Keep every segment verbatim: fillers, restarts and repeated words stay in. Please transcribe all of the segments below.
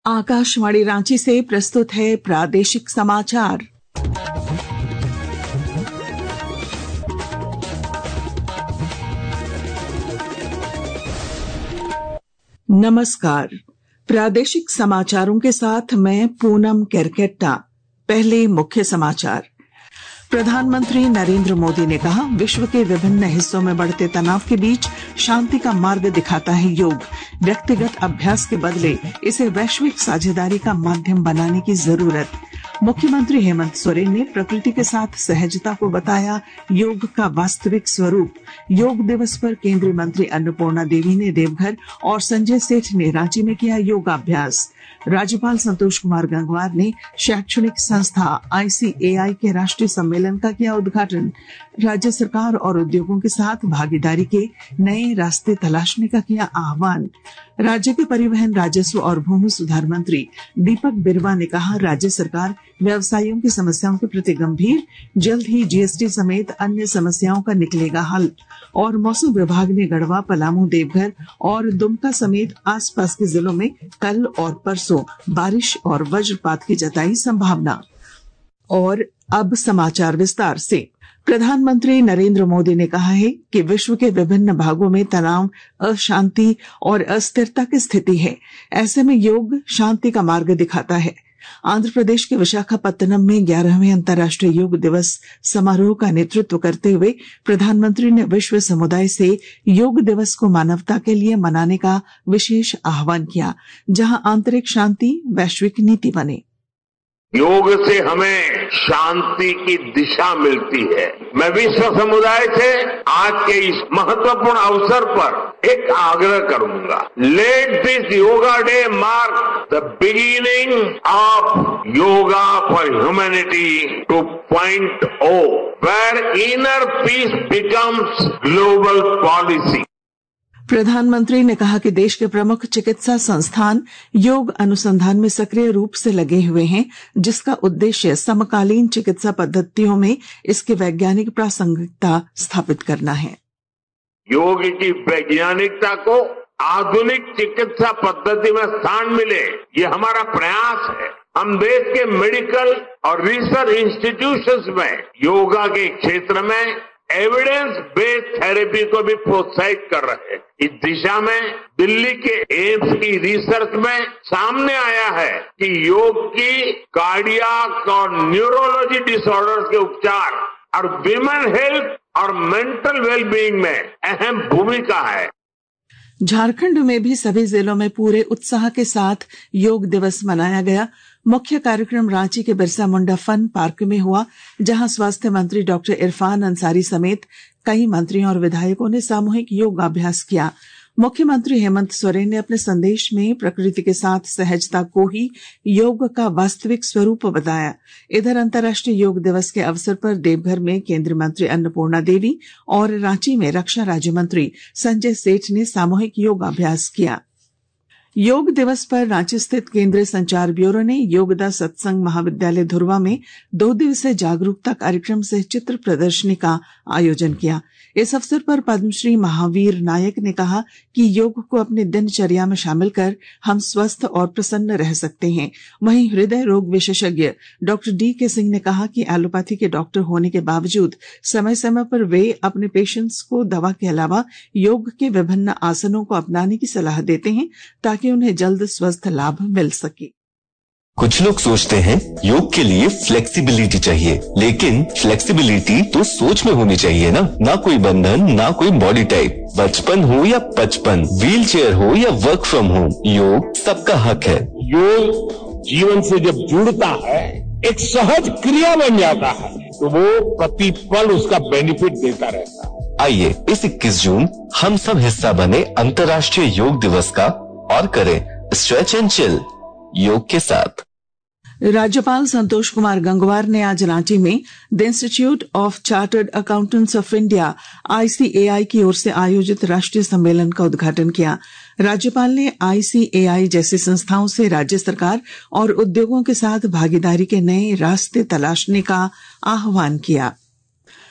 आकाशवाणी रांची से प्रस्तुत है प्रादेशिक समाचार। नमस्कार, प्रादेशिक समाचारों के साथ मैं पूनम केरकेट्टा। पहले मुख्य समाचार। प्रधानमंत्री नरेंद्र मोदी ने कहा, विश्व के विभिन्न हिस्सों में बढ़ते तनाव के बीच शांति का मार्ग दिखाता है योग। व्यक्तिगत अभ्यास के बदले इसे वैश्विक साझेदारी का माध्यम बनाने की जरूरत। मुख्यमंत्री हेमंत सोरेन ने प्रकृति के साथ सहजता को बताया योग का वास्तविक स्वरूप। योग दिवस पर केंद्रीय मंत्री अन्नपूर्णा देवी ने देवघर और संजय सेठ ने रांची में किया योगाभ्यास। राज्यपाल संतोष कुमार गंगवार ने शैक्षणिक संस्था आई सी ए आई के राष्ट्रीय सम्मेलन का किया उद्घाटन। राज्य सरकार और उद्योगों के साथ भागीदारी के नए रास्ते तलाशने का किया आह्वान। राज्य के परिवहन, राजस्व और भूमि सुधार मंत्री दीपक बिरुवा ने कहा, राज्य सरकार व्यवसायियों की समस्याओं के प्रति गंभीर, जल्द ही जी एस टी समेत अन्य समस्याओं का निकलेगा हल। और मौसम विभाग ने गढ़वा, पलामू, देवघर और दुमका समेत आसपास के जिलों में कल और परसों बारिश और वज्रपात की जताई संभावना। और अब समाचार विस्तार से। प्रधानमंत्री नरेंद्र मोदी ने कहा है कि विश्व के विभिन्न भागों में तनाव, अशांति और अस्थिरता की स्थिति है। ऐसे में योग शांति का मार्ग दिखाता है। आंध्र प्रदेश के विशाखापत्तनम में ग्यारहवें अंतर्राष्ट्रीय योग दिवस समारोह का नेतृत्व करते हुए प्रधानमंत्री ने विश्व समुदाय से योग दिवस को मानवता के लिए मनाने का विशेष आह्वान किया, जहां आंतरिक शांति वैश्विक नीति बने। योग से हमें शांति की दिशा मिलती है। मैं विश्व समुदाय से आज के इस महत्वपूर्ण अवसर पर एक आग्रह करूंगा। Let this yoga day mark the beginning of yoga for humanity two point o, where inner peace becomes global policy. प्रधानमंत्री ने कहा कि देश के प्रमुख चिकित्सा संस्थान योग अनुसंधान में सक्रिय रूप से लगे हुए हैं, जिसका उद्देश्य समकालीन चिकित्सा पद्धतियों में इसकी वैज्ञानिक प्रासंगिकता स्थापित करना है। योग की वैज्ञानिकता को आधुनिक चिकित्सा पद्धति में स्थान मिले, ये हमारा प्रयास है। हम देश के मेडिकल और रिसर्च इंस्टीट्यूशंस में योगा के क्षेत्र में एविडेंस बेस्ड थेरेपी को भी प्रोत्साहित कर रहे हैं। इस दिशा में दिल्ली के एम्स की रिसर्च में सामने आया है कि योग की कार्डियक और न्यूरोलॉजी डिसऑर्डर्स के उपचार और विमेन हेल्थ और मेंटल वेलबीइंग में अहम भूमिका है। झारखंड में भी सभी जिलों में पूरे उत्साह के साथ योग दिवस मनाया गया। मुख्य कार्यक्रम रांची के बिरसा मुंडा फन पार्क में हुआ, जहां स्वास्थ्य मंत्री डॉक्टर इरफान अंसारी समेत कई मंत्रियों और विधायकों ने सामूहिक योगाभ्यास किया। मुख्यमंत्री हेमंत सोरेन ने अपने संदेश में प्रकृति के साथ सहजता को ही योग का वास्तविक स्वरूप बताया। इधर अंतर्राष्ट्रीय योग दिवस के अवसर पर देवघर में केंद्रीय मंत्री अन्नपूर्णा देवी और रांची में रक्षा राज्य मंत्री संजय सेठ ने सामूहिक योगाभ्यास किया। योग दिवस पर रांची स्थित केंद्रीय संचार ब्यूरो ने योगदा सत्संग महाविद्यालय धुरवा में दो दिवसीय जागरूकता कार्यक्रम से चित्र प्रदर्शनी का आयोजन किया। इस अवसर पर पद्मश्री महावीर नायक ने कहा कि योग को अपनी दिनचर्या में शामिल कर हम स्वस्थ और प्रसन्न रह सकते हैं। वहीं हृदय रोग विशेषज्ञ डॉक्टर डी के सिंह ने कहा कि एलोपैथी के डॉक्टर होने के बावजूद समय समय पर वे अपने पेशेंट्स को दवा के अलावा योग के विभिन्न आसनों को अपनाने की सलाह देते हैं, ताकि उन्हें जल्द स्वस्थ लाभ मिल सके। कुछ लोग सोचते हैं योग के लिए फ्लेक्सिबिलिटी चाहिए, लेकिन फ्लेक्सिबिलिटी तो सोच में होनी चाहिए ना। ना कोई बंधन, ना कोई बॉडी टाइप, बचपन हो या पचपन, व्हील चेयर हो या वर्क फ्रॉम होम, योग सबका हक है। योग जीवन से जब जुड़ता है, एक सहज क्रिया बन जाता है, तो वो प्रतिपल उसका बेनिफिट देता रहता है। आइए इस इक्कीस जून हम सब हिस्सा बने अंतर्राष्ट्रीय योग दिवस का और करें स्ट्रेच एंड चिल योग के साथ। राज्यपाल संतोष कुमार गंगवार ने आज रांची में the institute of chartered accountants of India I C A I की ओर से आयोजित राष्ट्रीय सम्मेलन का उद्घाटन किया। राज्यपाल ने आई सी ए आई जैसी संस्थाओं से राज्य सरकार और उद्योगों के साथ भागीदारी के नए रास्ते तलाशने का आह्वान किया।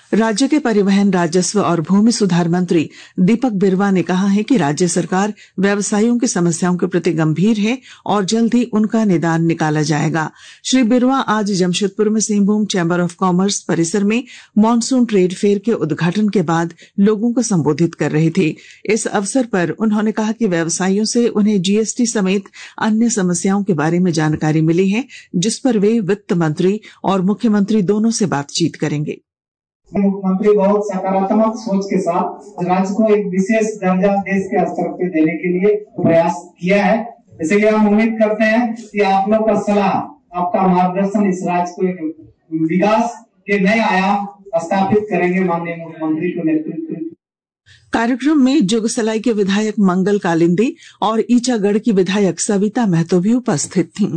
राज्य के परिवहन, राजस्व और भूमि सुधार मंत्री दीपक बिरुवा ने कहा है कि राज्य सरकार व्यवसायियों की समस्याओं के प्रति गंभीर है और जल्द ही उनका निदान निकाला जाएगा। श्री बिरुवा आज जमशेदपुर में सिंहभूम चैंबर ऑफ कॉमर्स परिसर में मॉनसून ट्रेड फेयर के उद्घाटन के बाद लोगों को संबोधित कर रहे थे। इस अवसर पर उन्होंने कहा कि व्यवसायियों से उन्हें जीएसटी समेत अन्य समस्याओं के बारे में जानकारी मिली है, जिस पर वे वित्त मंत्री और मुख्यमंत्री दोनों से बातचीत करेंगे। मुख्यमंत्री बहुत सकारात्मक सोच के साथ राज्य को एक विशेष दर्जा देश के स्तर पे देने के लिए प्रयास किया है। इसलिए हम उम्मीद करते हैं कि आप लोग का सलाह, आपका मार्गदर्शन इस राज्य को एक विकास के नए आयाम स्थापित करेंगे। माननीय मुख्यमंत्री के नेतृत्व में कार्यक्रम में जुगसलाई के विधायक मंगल कालिंदी और ईचागढ़ की विधायक सविता महतो भी उपस्थित थीं।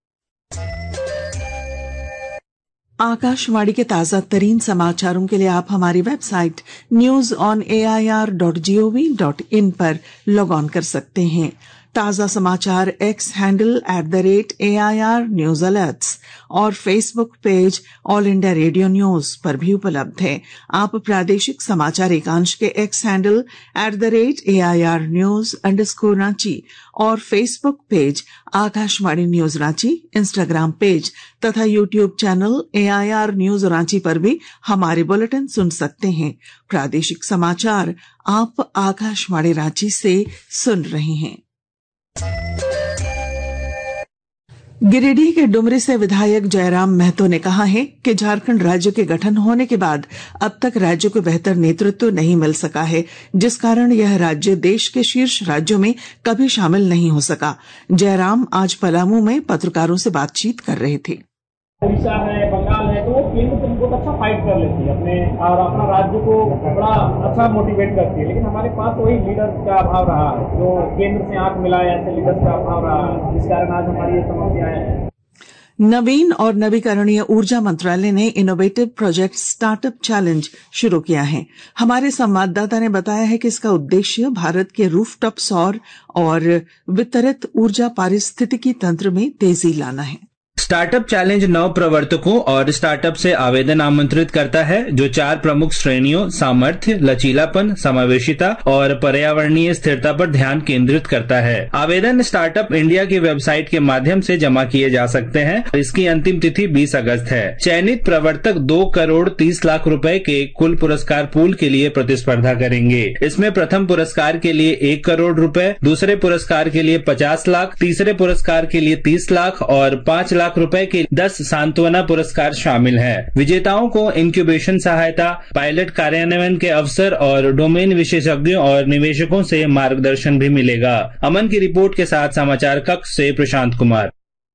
आकाशवाणी के ताजा तरीन समाचारों के लिए आप हमारी website news on A I R dot G O V dot in पर लॉग ऑन कर सकते हैं। ताजा समाचार X handle at the rate A I R news alerts और Facebook page all India radio news पर भी उपलब्ध है। आप प्रादेशिक समाचार एकांश के X handle at the rate A I R news underscore Ranchi और Facebook page Akashvani news Ranchi, Instagram page तथा YouTube channel A I R news Ranchi पर भी हमारे बुलेटिन सुन सकते हैं। प्रादेशिक समाचार आप आकाशवाणी रांची से सुन रहे हैं। गिरिडीह के डुमरी से विधायक जयराम महतो ने कहा है कि झारखंड राज्य के गठन होने के बाद अब तक राज्य को बेहतर नेतृत्व नहीं मिल सका है, जिस कारण यह राज्य देश के शीर्ष राज्यों में कभी शामिल नहीं हो सका। जयराम आज पलामू में पत्रकारों से बातचीत कर रहे थे। उड़ीसा है, बंगाल है, तो वो केंद्र से बहुत अच्छा फाइट कर लेती है अपने और अपना राज्य को बड़ा अच्छा मोटिवेट करती है। लेकिन हमारे पास वही लीडर्स का अभाव रहा है, जो केंद्र से आंख मिलाए ऐसे लीडर्स का अभाव रहा है, जिस कारण आज हमारी ये समस्याएं हैं। नवीन और नवीकरणीय ऊर्जा मंत्रालय ने इनोवेटिव प्रोजेक्ट स्टार्टअप चैलेंज शुरू किया है। हमारे संवाददाता ने बताया है कि इसका उद्देश्य भारत के रूफटॉप सौर और वितरित ऊर्जा पारिस्थितिकी तंत्र में तेजी लाना है। स्टार्टअप चैलेंज नव प्रवर्तकों और स्टार्टअप से आवेदन आमंत्रित करता है, जो चार प्रमुख श्रेणियों सामर्थ्य, लचीलापन, समावेशिता और पर्यावरणीय स्थिरता पर ध्यान केंद्रित करता है। आवेदन स्टार्टअप इंडिया की वेबसाइट के माध्यम से जमा किए जा सकते हैं। इसकी अंतिम तिथि बीस अगस्त है। चयनित प्रवर्तक दो करोड़ तीस लाख रुपए के कुल पुरस्कार पूल के लिए प्रतिस्पर्धा करेंगे। इसमें प्रथम पुरस्कार के लिए एक करोड़ रुपए, दूसरे पुरस्कार के लिए पचास लाख, तीसरे पुरस्कार के लिए तीस लाख और पांच लाख रुपए के दस सांत्वना पुरस्कार शामिल हैं। विजेताओं को इंक्यूबेशन सहायता, पायलट कार्यान्वयन के अवसर और डोमेन विशेषज्ञों और निवेशकों से मार्गदर्शन भी मिलेगा। अमन की रिपोर्ट के साथ समाचार कक्ष से प्रशांत कुमार।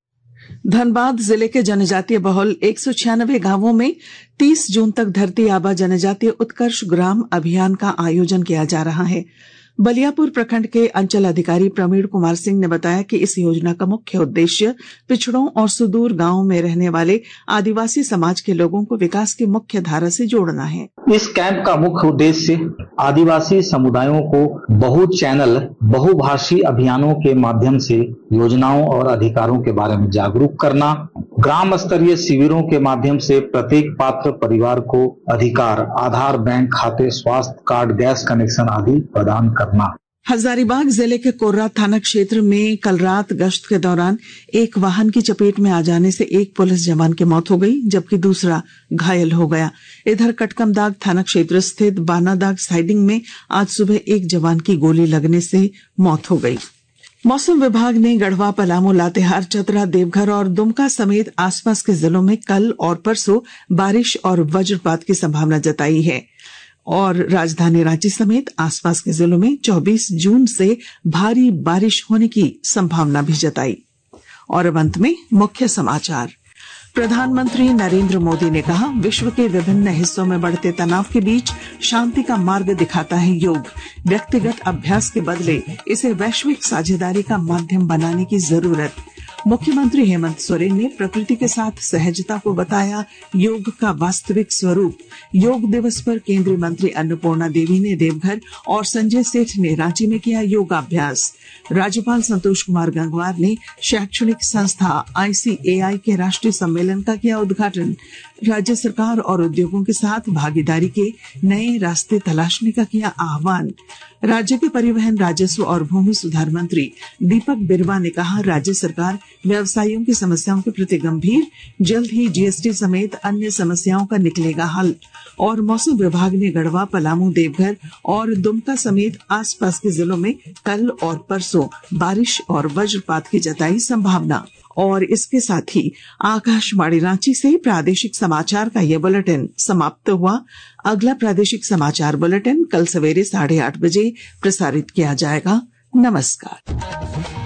धनबाद जिले के जनजातीय बहुल एक सौ छियानवे गांवों में तीस जून तक धरती आबा जनजातीय उत्कर्ष ग्राम अभियान का आयोजन किया जा रहा है। बलियापुर प्रखंड के अंचल अधिकारी प्रवीण कुमार सिंह ने बताया कि इस योजना का मुख्य उद्देश्य पिछड़ों और सुदूर गांवों में रहने वाले आदिवासी समाज के लोगों को विकास की मुख्य धारा से जोड़ना है। इस कैंप का मुख्य उद्देश्य आदिवासी समुदायों को बहु चैनल बहुभाषी अभियानों के माध्यम से योजनाओं और अधिकारों के बारे में जागरूक करना, ग्राम स्तरीय शिविरों के माध्यम से प्रत्येक पात्र परिवार को अधिकार, आधार, बैंक खाते, स्वास्थ्य कार्ड, गैस कनेक्शन आदि प्रदान करना। हजारीबाग जिले के कोर्रा थाना क्षेत्र में कल रात गश्त के दौरान एक वाहन की चपेट में आ जाने से एक पुलिस जवान की मौत हो गई, जबकि दूसरा घायल हो गया। इधर कटकमदाग थाना क्षेत्र स्थित बानादाग साइडिंग में आज सुबह एक जवान की गोली लगने से मौत हो गई। मौसम विभाग ने गढ़वा, पलामू, लातेहार, चतरा, देवघर और दुमका समेत आसपास के जिलों में कल और परसों बारिश और वज्रपात की संभावना जताई है और राजधानी रांची समेत आसपास के जिलों में चौबीस जून से भारी बारिश होने की संभावना भी जताई। और अब अंत में मुख्य समाचार। प्रधानमंत्री नरेंद्र मोदी ने कहा, विश्व के विभिन्न हिस्सों में बढ़ते तनाव के बीच शांति का मार्ग दिखाता है योग। व्यक्तिगत अभ्यास के बदले इसे वैश्विक साझेदारी का माध्यम बनाने की जरूरत। मुख्यमंत्री हेमंत सोरेन ने प्रकृति के साथ सहजता को बताया योग का वास्तविक स्वरूप। योग दिवस पर केंद्रीय मंत्री अन्नपूर्णा देवी ने देवघर और संजय सेठ ने रांची में किया योगाभ्यास। राज्यपाल संतोष कुमार गंगवार ने शैक्षणिक संस्था आई सी ए आई के राष्ट्रीय सम्मेलन का किया उद्घाटन। राज्य सरकार और उद्योगों के साथ भागीदारी के नए रास्ते तलाशने का किया आह्वान। राज्य के परिवहन, राजस्व और भूमि सुधार मंत्री दीपक बिरुवा ने कहा, राज्य सरकार व्यवसायियों की समस्याओं के प्रति गंभीर, जल्द ही जीएसटी समेत अन्य समस्याओं का निकलेगा हल। और मौसम विभाग ने गढ़वा, पलामू, देवघर और दुमका समेत आसपास के जिलों में कल और परसों बारिश और वज्रपात की जताई संभावना। और इसके साथ ही आकाशवाणी रांची से प्रादेशिक समाचार का ये बुलेटिन समाप्त हुआ। अगला प्रादेशिक समाचार बुलेटिन कल सवेरे साढ़े आठ बजे प्रसारित किया जाएगा। नमस्कार।